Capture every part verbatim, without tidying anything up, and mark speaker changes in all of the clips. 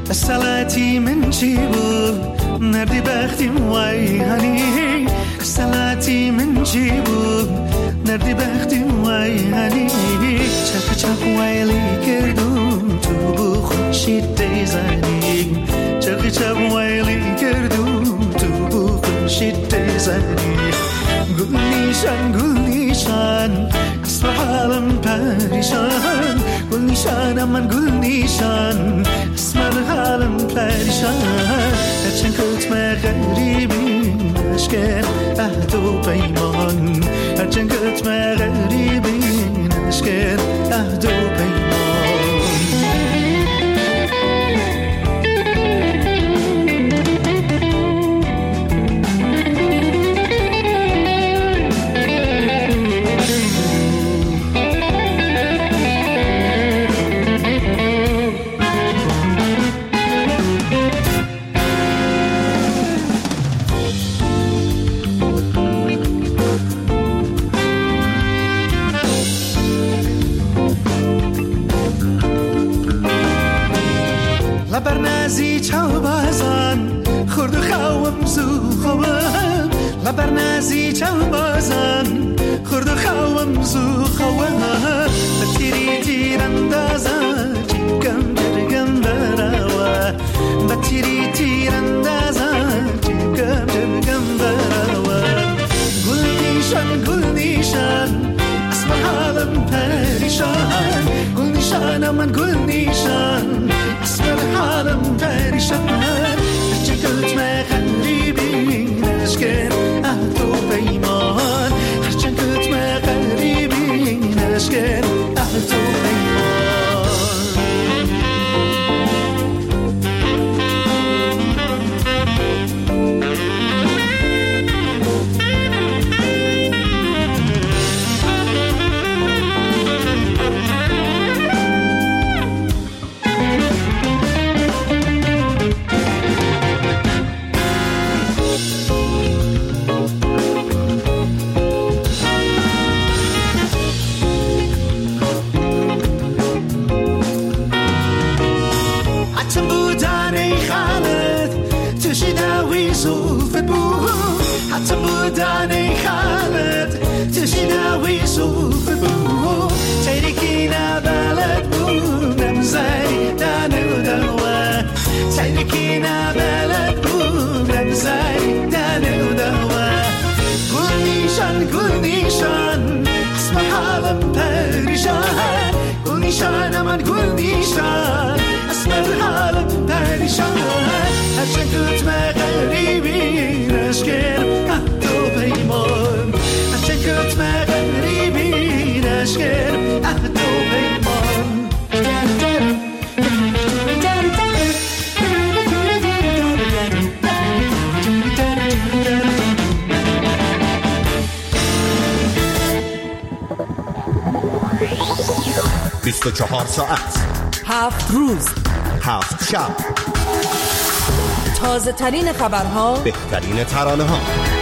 Speaker 1: سلاتي من جيبو نردي بختي موي هني سلاتي من جيبو نردي بختي موي هني چاق چاق ويلي كردون تو بو خوشي تيزاني چاق چاق ويلي كردون تو بو خوشي تيزاني گل نیشان گل نیشان اسم حالم پریشان گل نیشان من گل نیشان اسم حالم پریشان هرچند کت مغریبی نشکن عهد و پیمان هرچند کت مغریبی نشکن عهد و پیمان برنازی چاو بازان خورد و خوام زو خوام برنازی چاو بازان خورد و خوام زو خوام بتیری تیر اندازا چیکم درگم براوا بتیری تیر اندازا چیکم درگم براوا گل نیشان گل نیشان اسم حالم پریشان گل نیشان من گل نیشان اسم حالم پریشان هرچند کت مغریبی نشکن عهد و پیمان هرچند کت مغریبی نشکن عهد و پیمان حتی بودن ای خالد تشناوی صوف بو تیرکی نبلد بودم زیدن و دوا تیرکی نبلد بودم زیدن و دوا گل نیشان گل نیشان اسم حالم پریشان گل نیشان من گل نیشان اسم حالم پریشان هرچند کت مغریبی نشکن عهد و پیمان هرچند کت مغریبی نشکن عهد و پیمان
Speaker 2: بیست و چهار ساعت
Speaker 3: هفت روز
Speaker 2: هفت شب
Speaker 3: تازه ترین خبرها
Speaker 2: بهترین ترانه ها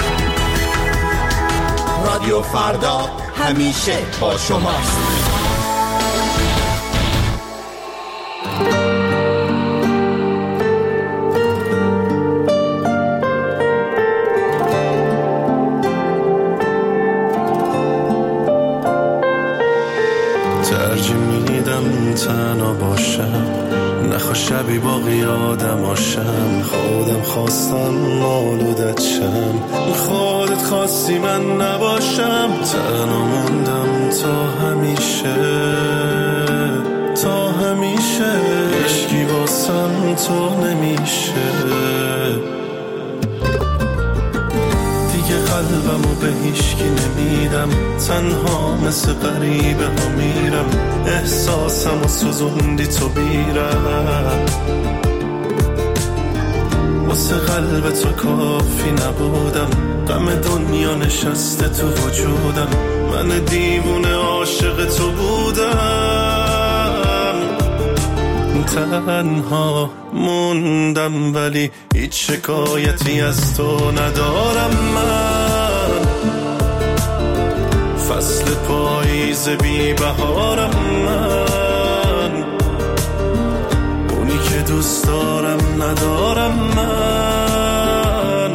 Speaker 2: رادیو فردا همیشه با شماست.
Speaker 4: ترجیح میدم تنها باشم نخوا شبی باقی آدم آشم خودم خواستم آلودت شم خودت خواستی من نباشم تنها موندم تا همیشه تا همیشه عشقی واسم تو نمیشه دیگه قلبمو به هیچکی نمیدم تنها مثل غریبه ها میرم احساسمو سوزوندی تو بیرم واسه قلب تو کافی نبودم غم دنیا نشسته تو وجودم من دیوونه عاشق تو بودم تنها موندم ولی هیچ شکایتی از تو ندارم من فصل پاییز بی بهارم من اونی که دوست دارم ندارم من.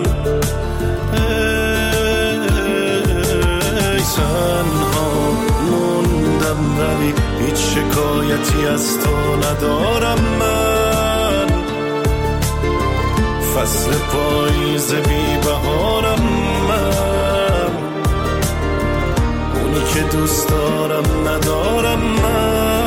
Speaker 4: ای تنها موندم ولی هیچ شکایتی از تو ندارم من. فصل پاییز بی بهارم من. اونی که دوست دارم ندارم من.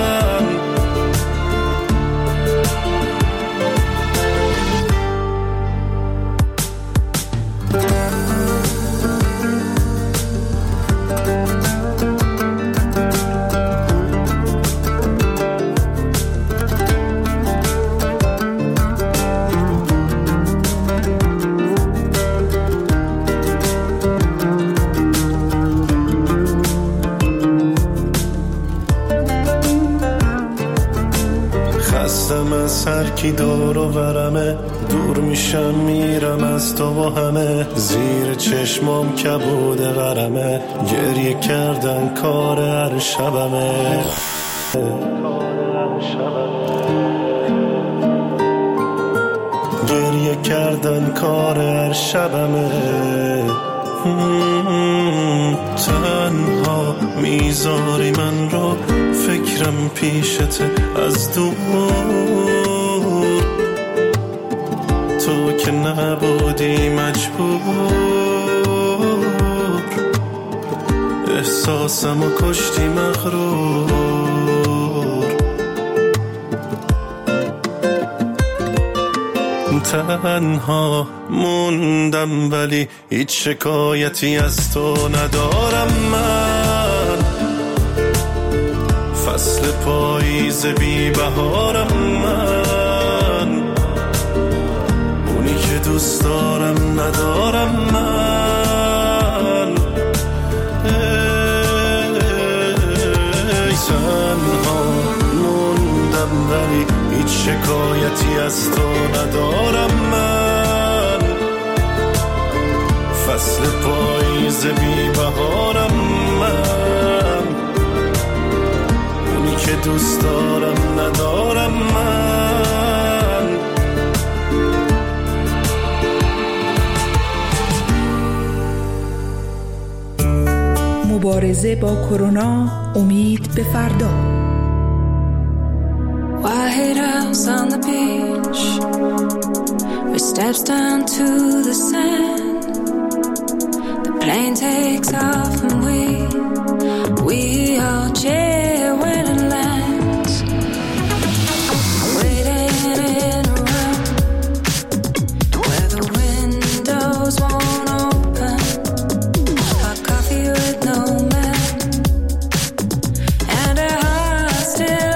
Speaker 4: سرکی دور و برمه، دور میشم میرم از تو و همه. زیر چشمام کبوده ورمه، گریه کردن کار هر شبمه. گریه کردن کار هر شبمه. تنها میذاری من رو، فکرم پیشته از دور. تو که نبودی مجبور، احساسم و کشتی مغرور. تنها موندم ولی هیچ شکایتی از تو ندارم من. فصل پاییز بی بهارم من. اونی که دوست دارم ندارم من. ای تنها موندم ولی هیچ شکایتی از تو ندارم من. فصل پاییز بی بهارم من. اونی که دوست دارم ندارم من.
Speaker 3: مبارزه با کرونا، امید به فردا.
Speaker 5: White house on the beach, with steps down to the sand. The plane takes off and we, we all cheer when it lands. Waiting in a room where the windows won't open. Hot coffee with no man, and a heart still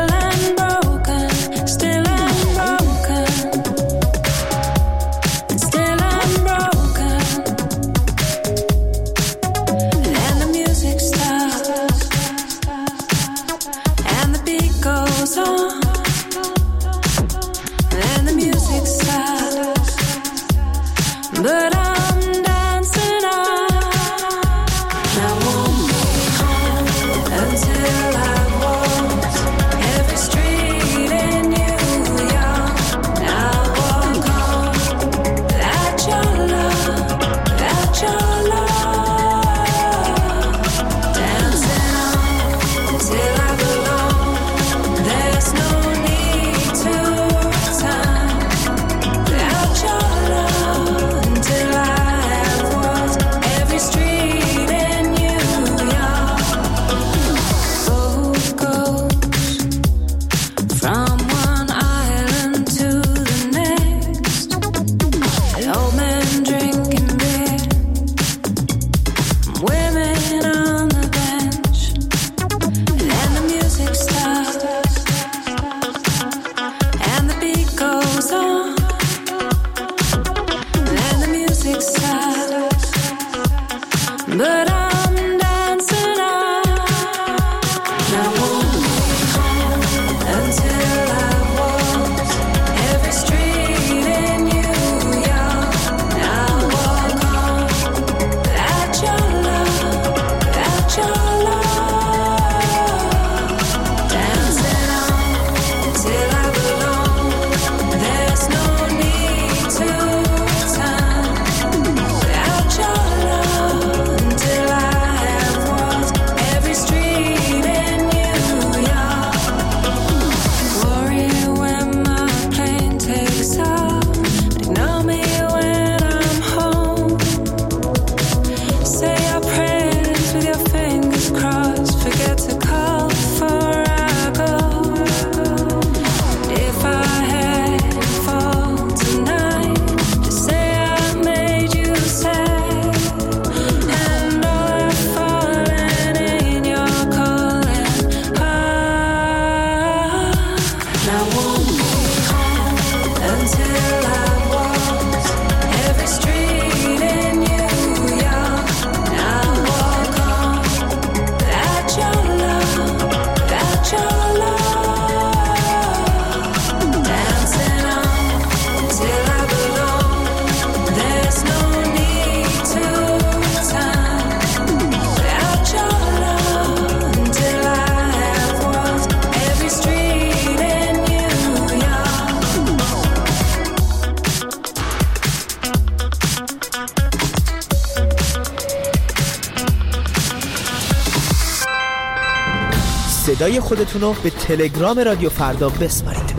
Speaker 6: صدای خودتونو به تلگرام رادیو فردا بسپارید.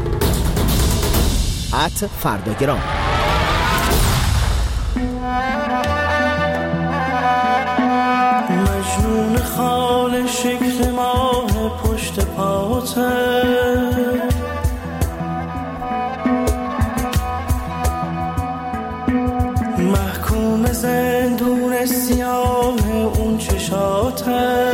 Speaker 6: ات فرداگرام.
Speaker 4: مجنون خال شکل ماه پشت پاته، محکوم زندون سیاه اون چشاته،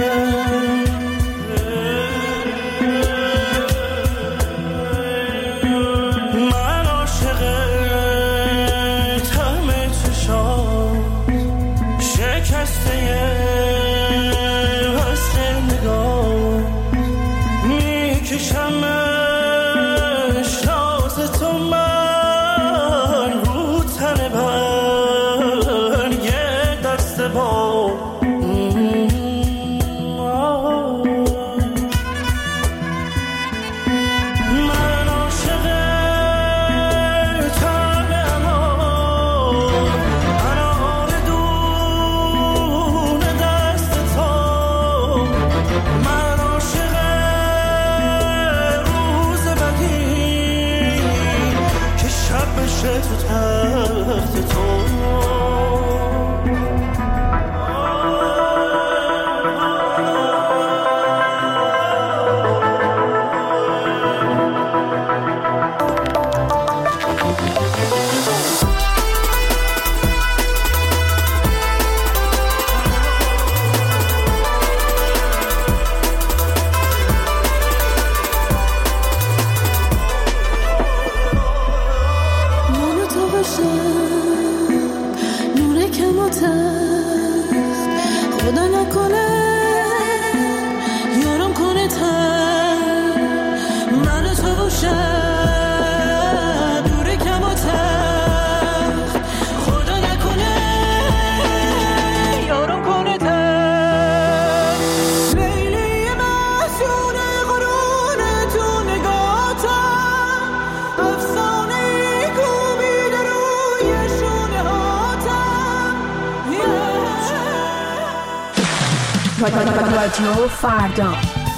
Speaker 3: رادیو فردا.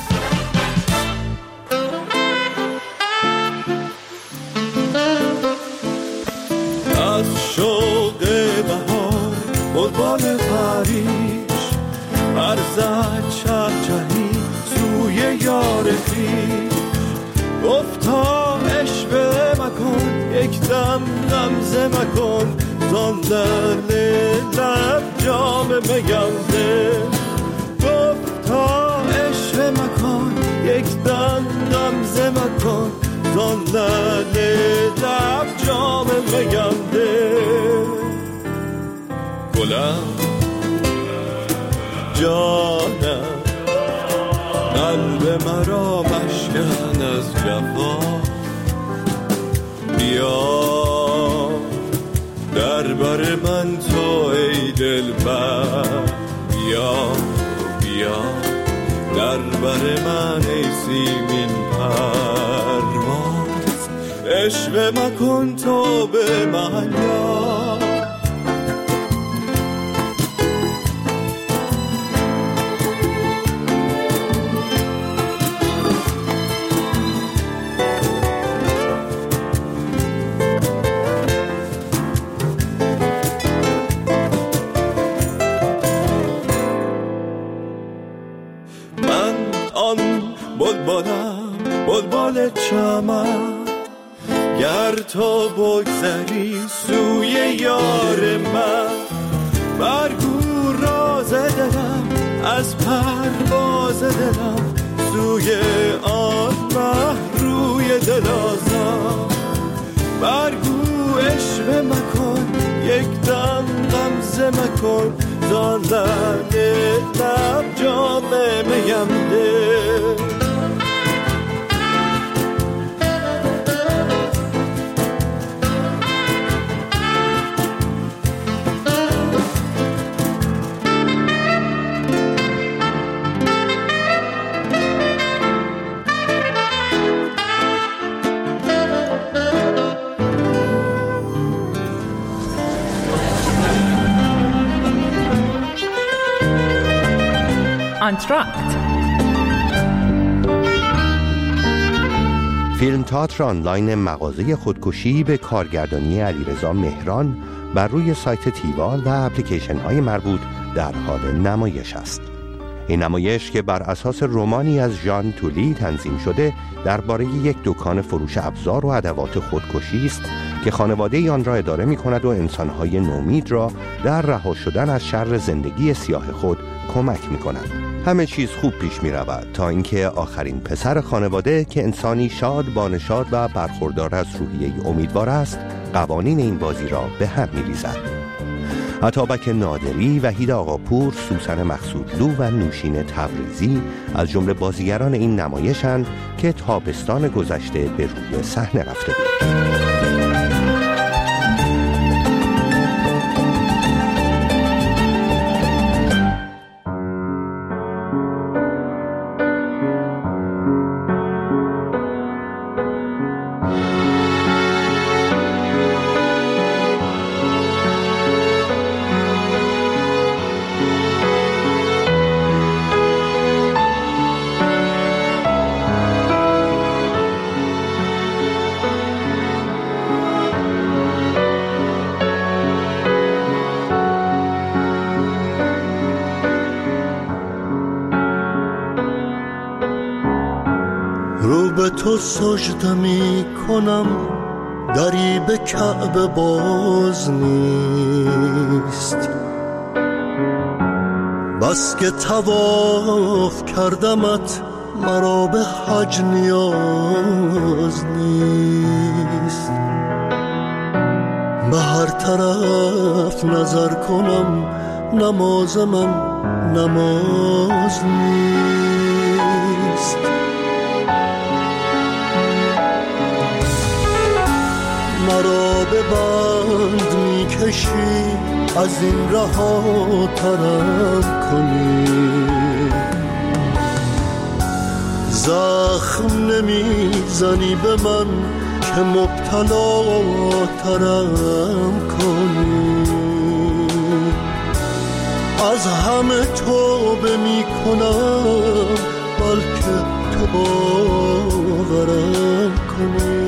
Speaker 4: از شوق بهار بلبل پریش برزد چهچهی سوی یار خویش، گفتا عشوه مکن یک دم غمزه مکن، زان در لب جام میانده، گفتا عشوه مکن یک دم غمزه مکن، زان در لب جام میانده. گلم جانم قلب مرا مشکن از جفا، بیا در بر من تو ای دلبر، بیا بیا در بر من ای سیمین پرواز، عشوه مکن تو به من یار. بلبلم بلبل چمن، گر تو بگذری سوی یار من، برگو راز دلم از پرواز دلم، سوی آن مه روی های دل آزاد. برگو عشق مکن یک دم غمزه مکن، زالد لب جام میم ده.
Speaker 3: انتراکت
Speaker 7: فیلم تئاتر آنلاین مغازه خودکشی به کارگردانی علیرضا مهران بر روی سایت تیوال و اپلیکیشن های مربوط در حال نمایش است. این نمایش که بر اساس رمانی از ژان تولی تنظیم شده درباره یک دکان فروش ابزار و ادوات خودکشی است که خانواده آن را اداره می کند و انسانهای نومید را در رها شدن از شر زندگی سیاه خود کمک می کند. همه چیز خوب پیش می رود تا اینکه آخرین پسر خانواده که انسانی شاد، بانشاد و برخوردار از روحیه امیدوار است، قوانین این بازی را به هم می ریزد. عطابک نادری، وحید آقاپور، سوسن مقصودلو و نوشین تبریزی از جمله بازیگران این نمایشند که تابستان گذشته به روی صحنه رفته بود.
Speaker 4: رو به تو سجده می کنم، دری به کعبه باز نیست. بس که طواف کردمت، مرا به حج نیاز نیست. به هر طرف نظر کنم، نماز من نماز نیست. مرا به بند می کشی، از این رها ترم کنی. زخم نمی زنی به من که مبتلا ترم کنی. از همه توبه می کنم، بلکه تو باورم کنی.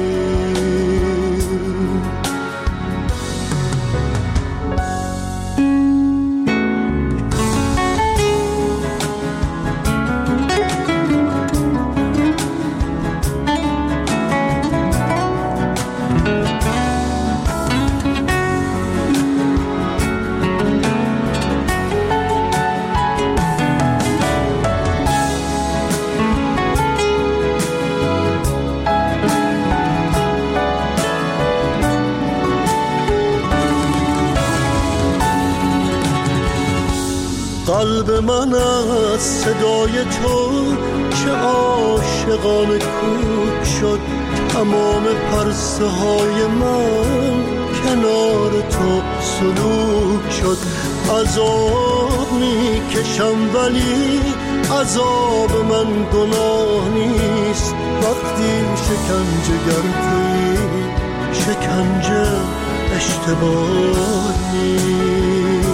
Speaker 4: قلب من از صدای تو چه عاشقانه کوک شد. تمام پرسه های من کنار تو سلوک شد. عذاب می کشم ولی عذاب من گناه نیست. وقتی شکنجه گردی شکنجه اشتباه نیست.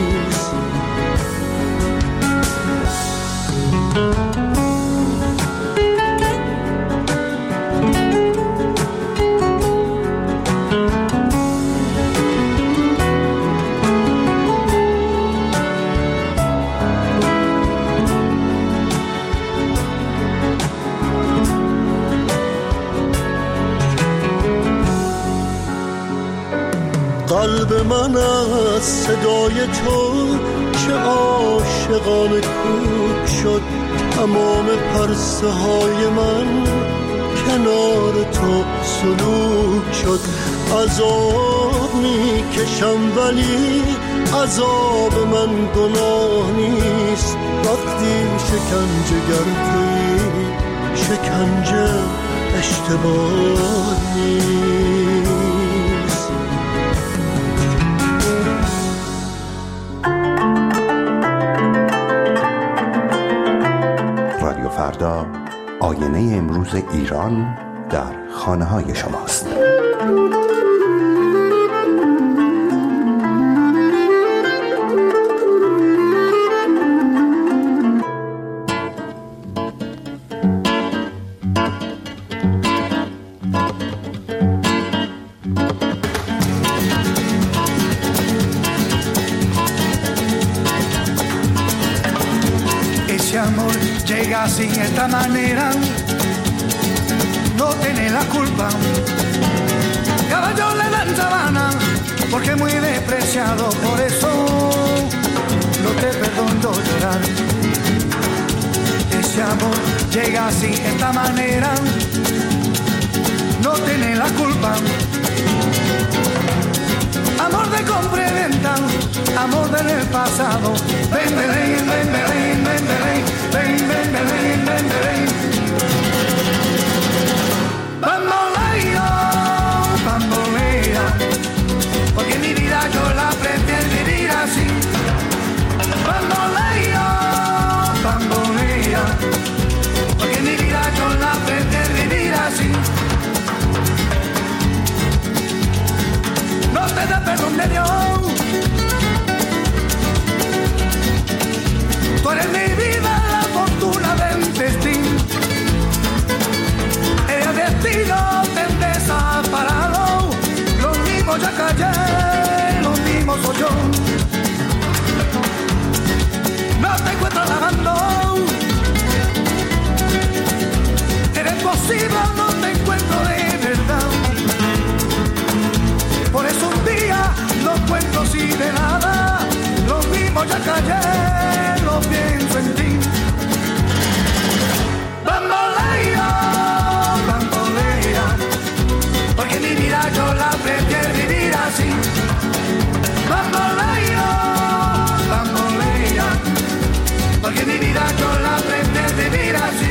Speaker 4: قلب من از صدای تو چه عاشقانه کوک شد. تمام پرسه های من کنار سلوک شد. عذاب میکشم ولی عذاب من گناه نیست. وقتی شکنجه گردی شکنجه اشتباه نیست.
Speaker 7: رادیو فردا، آینه امروز ایران در خانه های شماست.
Speaker 1: Llega así de esta manera, no tiene la culpa. Caballo le dan sabana, porque muy despreciado, por eso no te perdono llorar. Ese amor llega así de esta manera, no tiene la culpa. Amor de compra y venta, amor del pasado. Ven, ven, ven, ven, ven, ven, ven, ven, ven, ven, ven, ven. Bamboleo, bambolea, porque mi vida yo la prefiero vivir así. Bamboleo, bambolea, porque mi vida yo la prefiero vivir así. No te da perdón de Dios. Tú eres mi vida, la fortuna del destino. El destino te desaparado. Lo mismo ya callé, lo mismo soy yo. No te encuentro lavando. Eres posible, no te encuentro de verdad. Por eso un día no cuento así de nada. Lo mismo ya callé, lo pienso en ti. Bambolea, bambolea, porque mi vida yo la prefiero vivir así. Bambolea, bambolea, porque mi vida yo la prefiero vivir así.